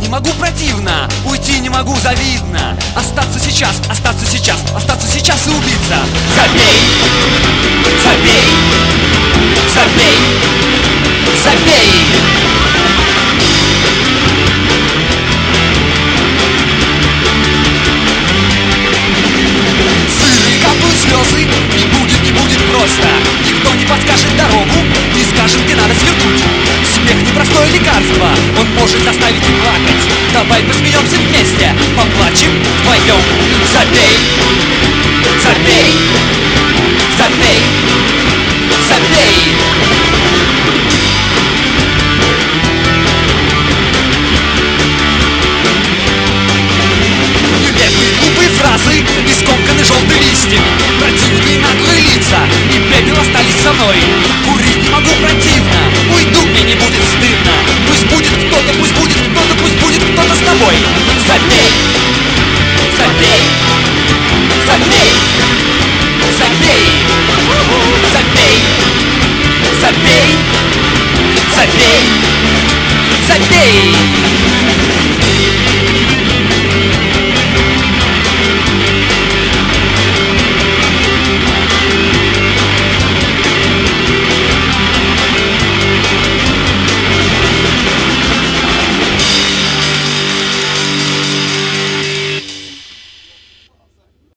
не могу, противно. Уйти не могу, завидно. Остаться сейчас, остаться сейчас, остаться сейчас и убиться. Забей, забей, забей, забей. Сырые капают слезы, не будет просто. Никто не подскажет дорогу, не скажет, где надо свернуть. Смех непростое лекарство, он может заставить и плакать. Давай посмеемся вместе, поплачем вдвоем. Забей, забей, забей, забей. Нелепые глупые фразы и скомканный желтый листик, противные наглые лица и пепел остались со мной.